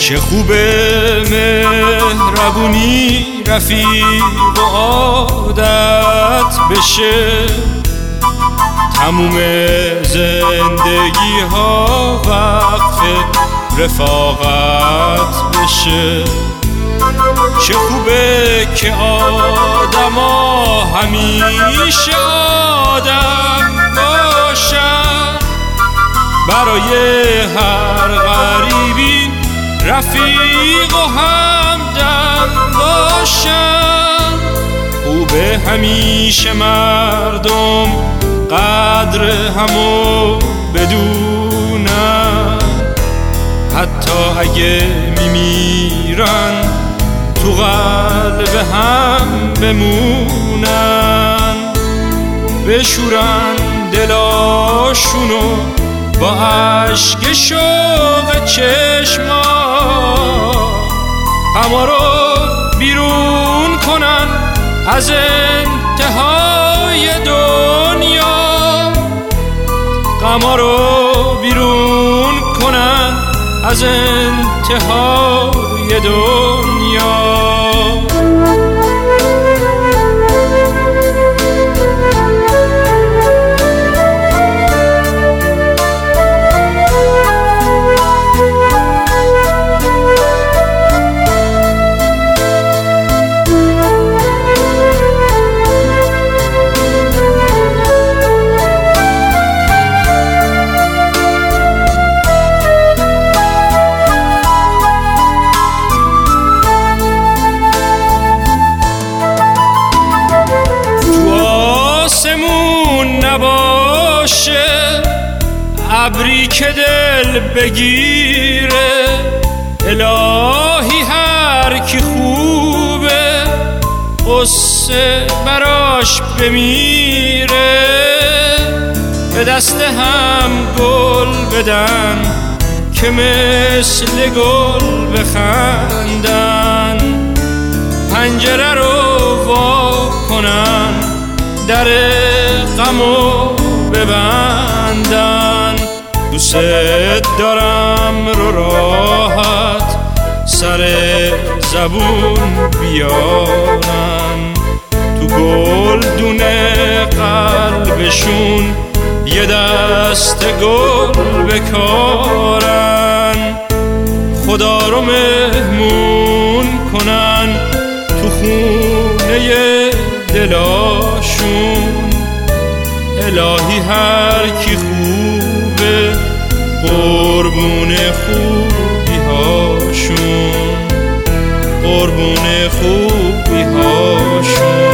چه خوبه مهربونی رفیق و عادت بشه، تموم زندگی ها وقف رفاقت بشه. چه خوبه که آدما همیشه آدم باشن، برای هر غریبی رفیق و همدم باشن. خوبه همیشه مردم قدر همو بدونن، حتی اگه میمیرن تو قلب هم بمونن. بشورن دلاشونو با عشق شوق چشما، غما رو بیرون کنن از انتهای دنیا، غما رو بیرون کنن از انتهای دنیا. نباشه ابری که دل بگیره، الهی هر کی خوبه قصه براش بمیره. به دست هم گل بدن که مثل گل بخندن، پنجره رو وا کنن در غمو ببندن. دوست دارم رو راحت سر زبون بیارن، تو گلدونه قلبشون یه دست گل بکارن. خدا رو مهمون کنن تو خونه دلاشون، الهی هر کی خوبه قربون خوبی هاشون، قربون خوبی هاشون.